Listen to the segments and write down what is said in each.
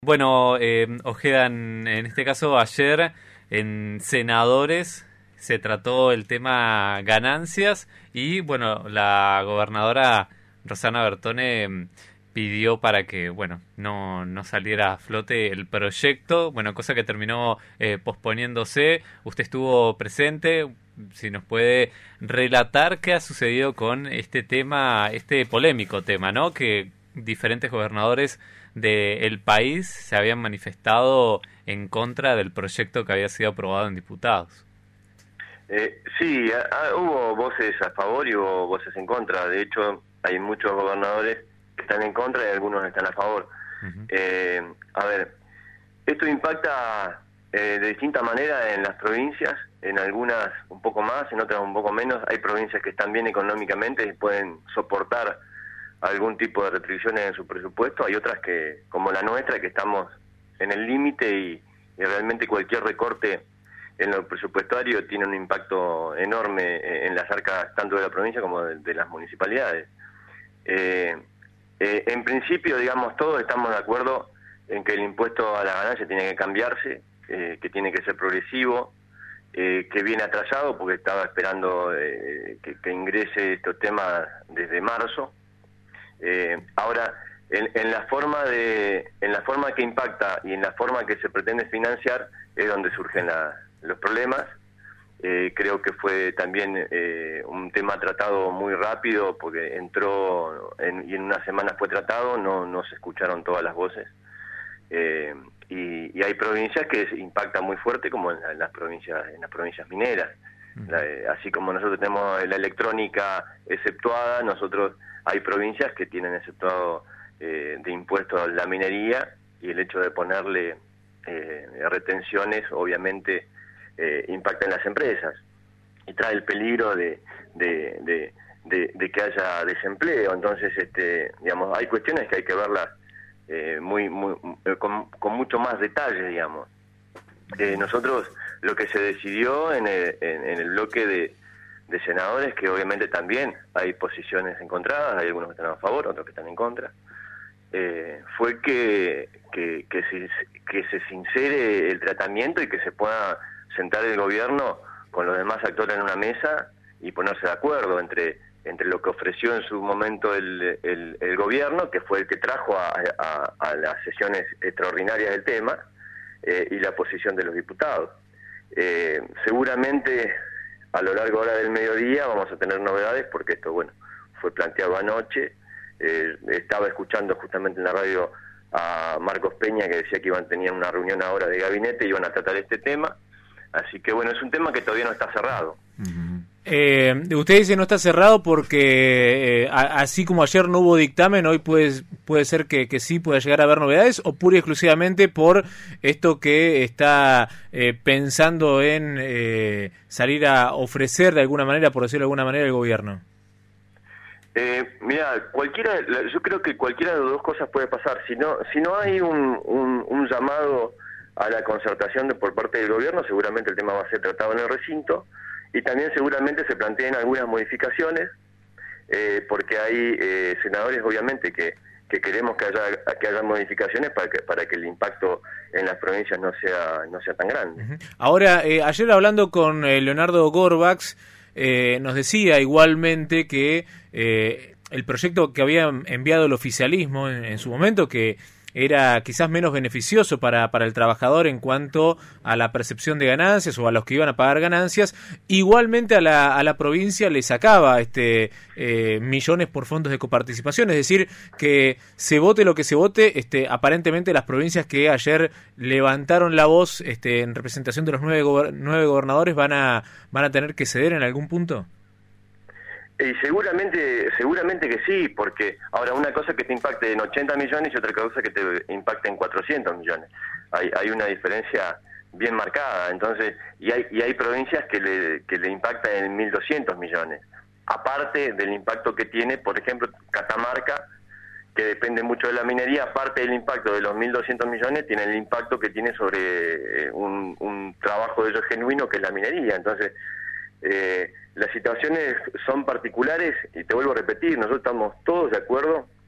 Bueno, Ojeda, en este caso ayer en Senadores se trató el tema ganancias y bueno, la gobernadora Rosana Bertone pidió para que bueno no saliera a flote el proyecto, bueno, cosa que terminó posponiéndose. Usted estuvo presente, si nos puede relatar qué ha sucedido con este tema, este polémico tema, ¿no? Que diferentes gobernadores del país se habían manifestado en contra del proyecto que había sido aprobado en diputados. Sí, hubo voces a favor y hubo voces en contra. De hecho, hay muchos gobernadores que están en contra y algunos están a favor. Uh-huh. A ver, esto impacta de distinta manera en las provincias, en algunas un poco más, en otras un poco menos. Hay provincias que están bien económicamente y pueden soportar algún tipo de restricciones en su presupuesto. Hay otras que, como la nuestra, que estamos en el límite y realmente cualquier recorte en lo presupuestario tiene un impacto enorme en las arcas tanto de la provincia como de las municipalidades. En principio, digamos, todos estamos de acuerdo en que el impuesto a la ganancia tiene que cambiarse, que tiene que ser progresivo, que viene atrasado porque estaba esperando que ingrese estos temas desde marzo. Ahora, en la forma que impacta y en la forma que se pretende financiar es donde surgen los problemas. Creo que fue también un tema tratado muy rápido porque entró y en una semana fue tratado, no se escucharon todas las voces. Y hay provincias que se impactan muy fuerte, como en las provincias mineras. Así como nosotros tenemos la electrónica exceptuada, nosotros hay provincias que tienen exceptuado de impuestos a la minería, y el hecho de ponerle retenciones obviamente impacta en las empresas y trae el peligro de que haya desempleo. Entonces, digamos, hay cuestiones que hay que verlas con mucho más detalle, digamos. Nosotros, lo que se decidió en el bloque de senadores, que obviamente también hay posiciones encontradas, hay algunos que están a favor, otros que están en contra, fue que se sincere el tratamiento y que se pueda sentar el gobierno con los demás actores en una mesa y ponerse de acuerdo entre lo que ofreció en su momento el gobierno, que fue el que trajo a las sesiones extraordinarias del tema, y la posición de los diputados. Seguramente a lo largo ahora del mediodía vamos a tener novedades, porque esto, bueno, fue planteado anoche. Estaba escuchando justamente en la radio a Marcos Peña, que decía que tenían una reunión ahora de gabinete y iban a tratar este tema. Así que bueno, es un tema que todavía no está cerrado. Usted dice no está cerrado porque así como ayer no hubo dictamen, hoy puede ser que sí pueda llegar a haber novedades, o pura y exclusivamente por esto que está pensando en salir a ofrecer de alguna manera, por decirlo de alguna manera, el gobierno. Mira, yo creo que cualquiera de las dos cosas puede pasar. Si no hay un llamado a la concertación por parte del gobierno, seguramente el tema va a ser tratado en el recinto, y también seguramente se planteen algunas modificaciones, porque hay senadores obviamente que queremos que haya modificaciones para que el impacto en las provincias no sea tan grande. Uh-huh. Ahora, ayer hablando con Leonardo Gorbax, nos decía igualmente que el proyecto que había enviado el oficialismo en su momento, que era quizás menos beneficioso para el trabajador en cuanto a la percepción de ganancias o a los que iban a pagar ganancias, igualmente a la provincia le sacaba millones por fondos de coparticipación. Es decir, que se vote lo que se vote, aparentemente las provincias que ayer levantaron la voz en representación de los nueve gobernadores van a tener que ceder en algún punto. Y seguramente que sí, porque ahora una cosa que te impacte en 80 millones y otra cosa que te impacte en 400 millones. Hay una diferencia bien marcada. Entonces, y hay provincias que le impactan en 1.200 millones. Aparte del impacto que tiene, por ejemplo, Catamarca, que depende mucho de la minería. Aparte del impacto de los 1.200 millones, tiene el impacto que tiene sobre un trabajo de ellos genuino, que es la minería. Entonces, las situaciones son particulares, y te vuelvo a repetir, nosotros estamos todos de acuerdo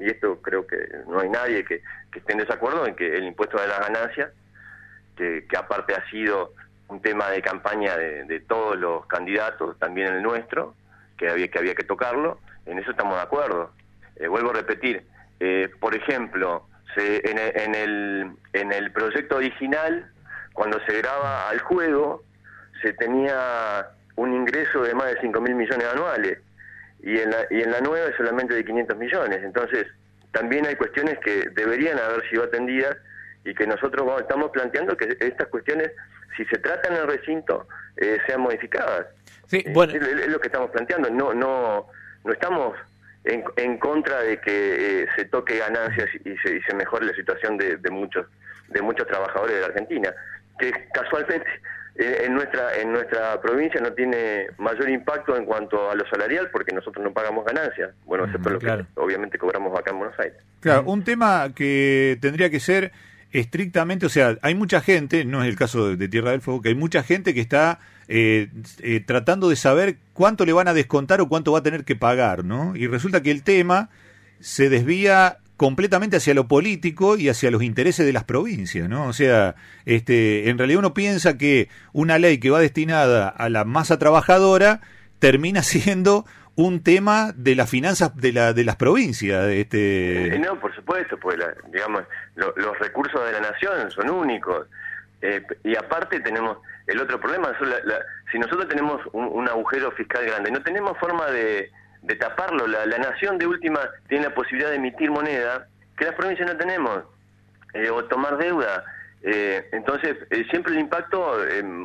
y esto creo que no hay nadie que esté en desacuerdo en que el impuesto de las ganancias, que aparte ha sido un tema de campaña de todos los candidatos, también el nuestro, que había que tocarlo, en eso estamos de acuerdo. Vuelvo a repetir, por ejemplo, en el proyecto original, cuando se graba al juego, se tenía un ingreso de más de 5.000 millones anuales, y en la nueva es solamente de 500 millones. Entonces, también hay cuestiones que deberían haber sido atendidas y que nosotros estamos planteando que estas cuestiones, si se tratan en el recinto, sean modificadas. Sí, bueno. Es lo que estamos planteando. No estamos en contra de que se toque ganancias y se mejore la situación de muchos trabajadores de la Argentina, que casualmente en nuestra provincia no tiene mayor impacto en cuanto a lo salarial, porque nosotros no pagamos ganancias, bueno, excepto lo que obviamente cobramos acá en Buenos Aires. Claro, un tema que tendría que ser estrictamente, o sea, hay mucha gente, no es el caso de Tierra del Fuego, que hay mucha gente que está tratando de saber cuánto le van a descontar o cuánto va a tener que pagar, ¿no? Y resulta que el tema se desvía completamente hacia lo político y hacia los intereses de las provincias, ¿no? O sea, en realidad uno piensa que una ley que va destinada a la masa trabajadora termina siendo un tema de las finanzas de las provincias. No, por supuesto, pues digamos, los recursos de la nación son únicos. Y aparte tenemos el otro problema, si nosotros tenemos un agujero fiscal grande, no tenemos forma de taparlo. La nación de última tiene la posibilidad de emitir moneda que las provincias no tenemos, o tomar deuda. Entonces, siempre el impacto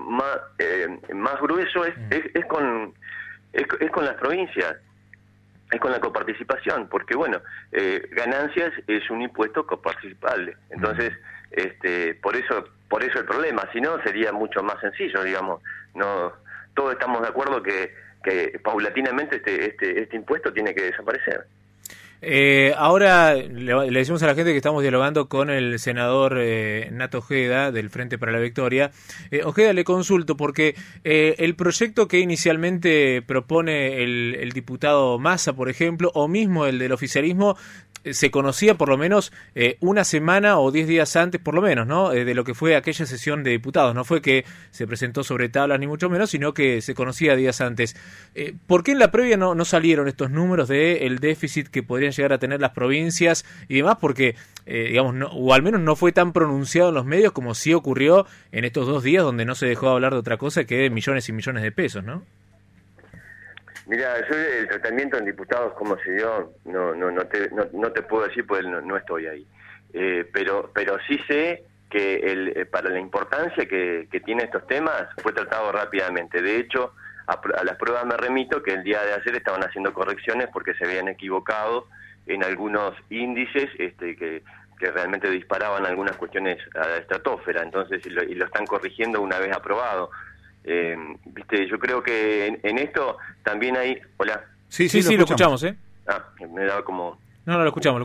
más grueso es con las provincias, es con la coparticipación, porque bueno, ganancias es un impuesto coparticipable. Entonces, por eso el problema. Si no, sería mucho más sencillo, digamos. No, todos estamos de acuerdo que paulatinamente este impuesto tiene que desaparecer. Ahora le decimos a la gente que estamos dialogando con el senador Nato Ojeda del Frente para la Victoria. Ojeda, le consulto porque el proyecto que inicialmente propone el diputado Massa, por ejemplo, o mismo el del oficialismo, se conocía por lo menos una semana o 10 días antes, por lo menos, ¿no? De lo que fue aquella sesión de diputados. No fue que se presentó sobre tablas ni mucho menos, sino que se conocía días antes. ¿Por qué en la previa no salieron estos números del déficit que podrían llegar a tener las provincias y demás? Porque, digamos, o al menos no fue tan pronunciado en los medios como sí ocurrió en estos 2 días, donde no se dejó hablar de otra cosa que de millones y millones de pesos, ¿no? Mira, yo el tratamiento en diputados cómo se dio, no te puedo decir porque no estoy ahí. Pero sí sé que para la importancia que tiene estos temas fue tratado rápidamente. De hecho, a las pruebas me remito que el día de ayer estaban haciendo correcciones porque se habían equivocado en algunos índices que realmente disparaban algunas cuestiones a la estratosfera. Entonces, y lo están corrigiendo una vez aprobado. Viste, yo creo que en esto también hay... Hola. Sí, lo escuchamos, me daba como... No, lo escuchamos.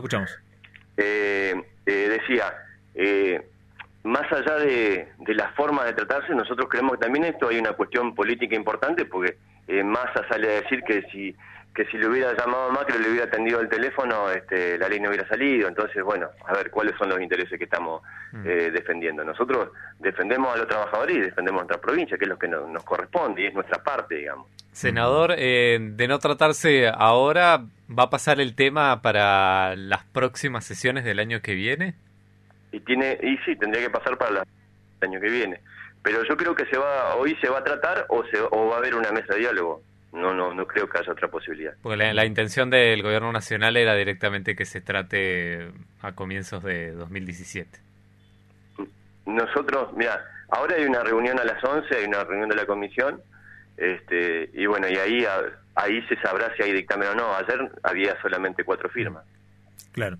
Decía, más allá de la forma de tratarse, nosotros creemos que también esto hay una cuestión política importante, porque Massa sale a decir que si le hubiera llamado a Macri, le hubiera atendido el teléfono, la ley no hubiera salido. Entonces, bueno, a ver, ¿cuáles son los intereses que estamos defendiendo? Nosotros defendemos a los trabajadores y defendemos a nuestra provincia, que es lo que nos corresponde y es nuestra parte, digamos. Senador, de no tratarse ahora, ¿va a pasar el tema para las próximas sesiones del año que viene? Y sí, tendría que pasar para el año que viene. Pero yo creo que hoy se va a tratar o va a haber una mesa de diálogo. No creo que haya otra posibilidad. Porque la intención del gobierno nacional era directamente que se trate a comienzos de 2017. Nosotros, mira, ahora hay una reunión a las 11, hay una reunión de la comisión, y bueno, y ahí se sabrá si hay dictamen o no. Ayer había solamente 4 firmas. Claro.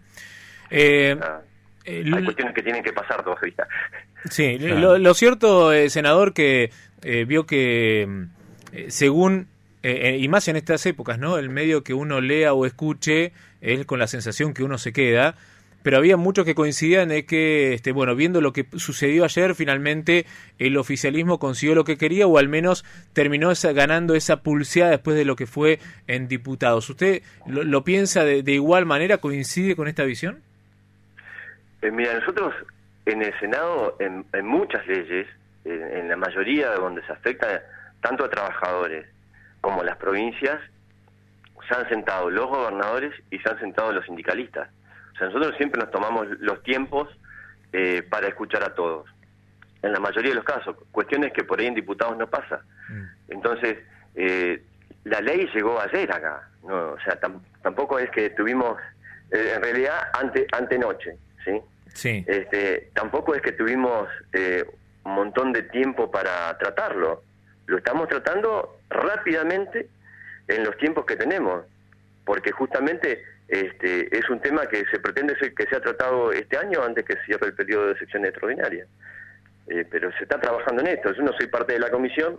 Hay cuestiones que tienen que pasar todavía. Sí, claro. Lo cierto, senador, que vio que según... y más en estas épocas, ¿no? El medio que uno lea o escuche es con la sensación que uno se queda, pero había muchos que coincidían en que, bueno, viendo lo que sucedió ayer, finalmente el oficialismo consiguió lo que quería, o al menos terminó ganando esa pulseada después de lo que fue en diputados. ¿Usted lo piensa de igual manera? ¿Coincide con esta visión? Mira, nosotros en el Senado, en muchas leyes, en la mayoría donde se afecta tanto a trabajadores como a las provincias, se han sentado los gobernadores y se han sentado los sindicalistas. O sea, nosotros siempre nos tomamos los tiempos para escuchar a todos. En la mayoría de los casos, cuestiones que por ahí en diputados no pasa. Entonces, la ley llegó ayer acá, ¿no? O sea, tampoco es que tuvimos, en realidad, antenoche, ¿sí? Sí. Tampoco es que tuvimos un montón de tiempo para tratarlo. Lo estamos tratando rápidamente en los tiempos que tenemos, porque justamente es un tema que se pretende que sea tratado este año antes que cierre el periodo de sección extraordinaria. Pero se está trabajando en esto. Yo no soy parte de la comisión,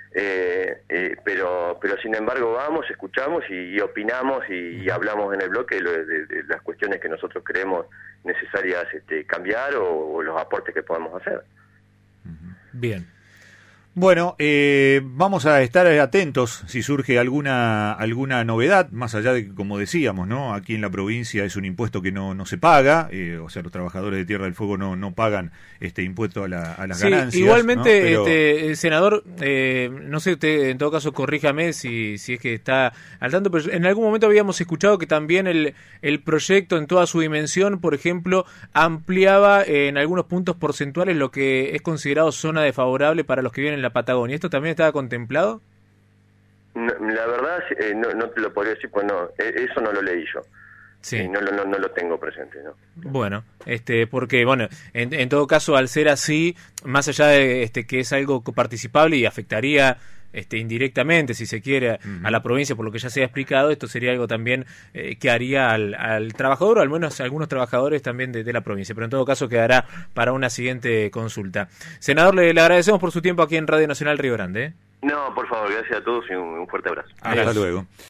pero sin embargo vamos, escuchamos y opinamos y hablamos en el bloque de las cuestiones que nosotros creemos necesarias cambiar o los aportes que podamos hacer. Bien. Bueno, vamos a estar atentos si surge alguna novedad, más allá de que, como decíamos, ¿no? Aquí en la provincia es un impuesto que no se paga, o sea, los trabajadores de Tierra del Fuego no pagan este impuesto a las ganancias. Igualmente, ¿no? Pero... senador, no sé, usted en todo caso corríjame si es que está al tanto, pero en algún momento habíamos escuchado que también el proyecto en toda su dimensión, por ejemplo, ampliaba en algunos puntos porcentuales lo que es considerado zona desfavorable para los que viven en la Patagonia. ¿Esto también estaba contemplado? No, la verdad no te lo podría decir, pues no, eso no lo leí yo. Sí. No lo tengo presente, ¿no? Bueno, porque bueno, en todo caso, al ser así, más allá de que es algo coparticipable y afectaría indirectamente, si se quiere, a la provincia, por lo que ya se ha explicado, esto sería algo también que haría al trabajador, o al menos a algunos trabajadores también de la provincia, pero en todo caso quedará para una siguiente consulta. Senador, le agradecemos por su tiempo aquí en Radio Nacional Río Grande. No, por favor, gracias a todos y un fuerte abrazo. Hasta luego.